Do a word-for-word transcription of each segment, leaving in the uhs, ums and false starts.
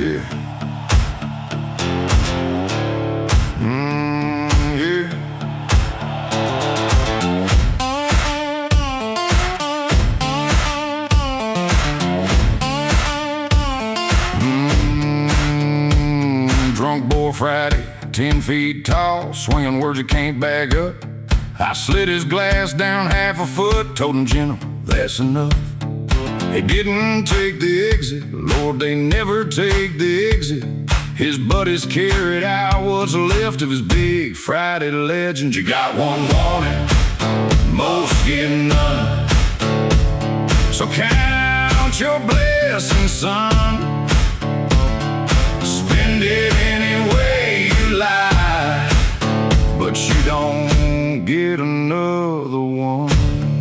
Yeah. Mm, yeah. Mm, drunk boy Friday, ten feet tall, swinging words you can't back up. I slid his glass down half a foot, told him, gentle, that's enough. They didn't take the exit, Lord, they never take the exit. His buddies carried out what's left of his big Friday legend. You got one warning, most get none. So count your blessings, son. Spend it any way you like, but you don't get another one.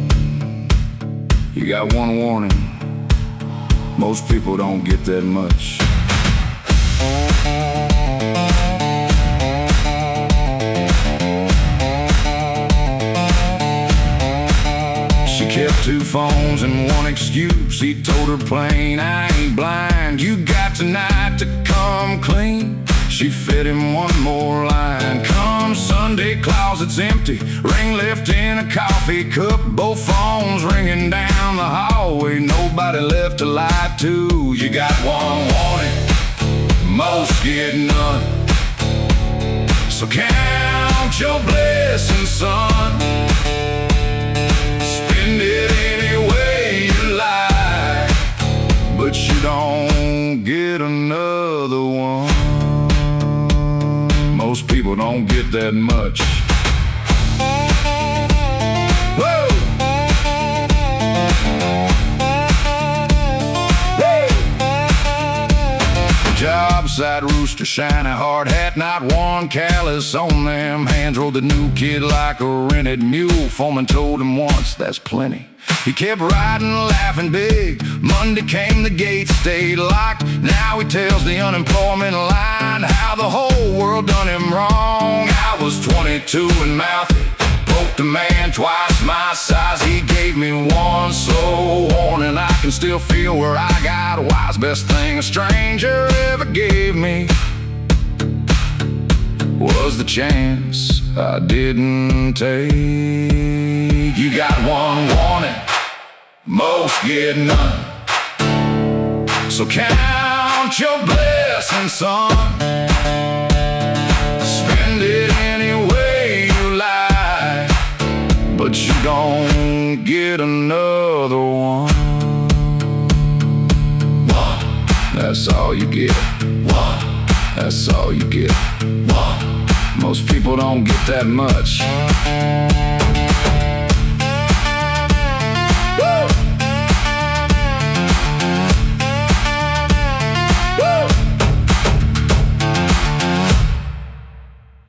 You got one warning, most people don't get that much. She kept two phones and one excuse. He told her plain, I ain't blind, you got tonight to come clean. She fed him one more line. Come Sunday, closet's empty, ring left in a coffee cup. Both phones ringing down the hallway, nobody left to lie to. You got one warning, most get none. So count your blessings, son. Spend it any way you like, but you don't get another one. Most people don't get that much. Whoa! Job site rooster, shiny hard hat, not one callous on them hands. Rode the new kid like a rented mule. Foreman told him once, that's plenty. He kept riding, laughing big. Monday came, the gates stayed locked. Now he tells the unemployment line how the whole world done him wrong. I was twenty-two and mouthy, poked a man twice my size. He gave me one slow warning, I can still feel where I got wise. Best thing a stranger ever gave me was the chance I didn't take. You got one warning, most get none. So count your blessings, son. Spend it any way you like, but you don't get another one. One, that's all you get. One, that's all you get. One, most people don't get that much.